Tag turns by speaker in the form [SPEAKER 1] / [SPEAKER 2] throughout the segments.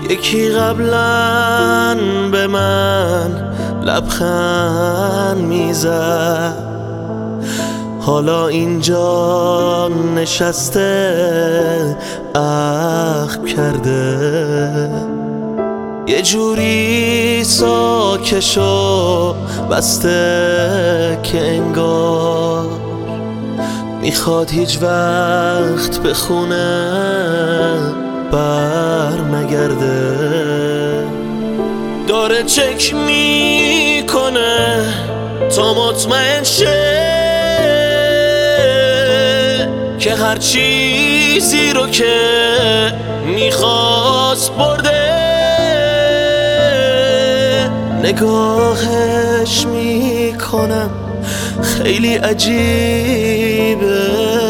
[SPEAKER 1] یکی قبلا به من لبخند میزد، حالا اینجا نشسته عقل کرده. یه جوری ساکش و بسته که انگار میخواد هیچ وقت به خونه بر نگرده. داره چک میکنه تا مطمئن شه که هر چیزی رو که میخواست برده. نگاهش میکنم خیلی عجیبه،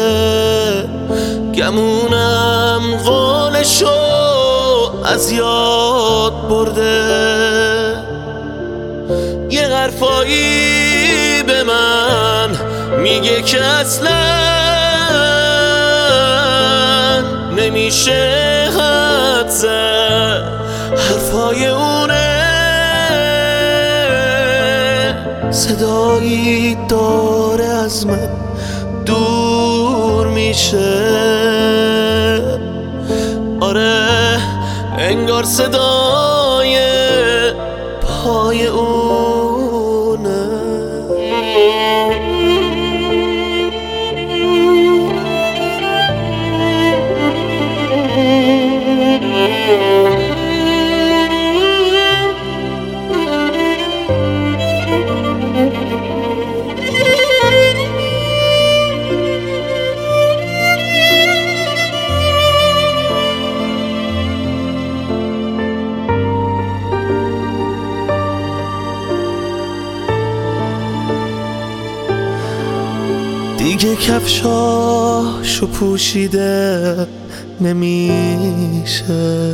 [SPEAKER 1] گمونم قولشو از یاد برده. یه حرفایی به من میگه که اصلا نمیشه حد زد، حرفای اونه. صدایی داره از من دور میشه، آره انگار صدای پای اونه. دیگه کفشاشو پوشیده نمیشه،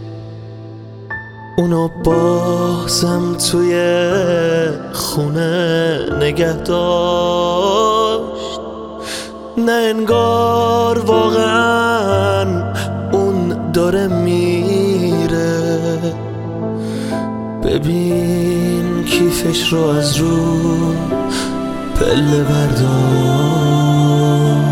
[SPEAKER 1] اونو بازم توی خونه نگه داشت. نه انگار واقعا اون داره میره. ببین کیفش رو از رو پله بردار.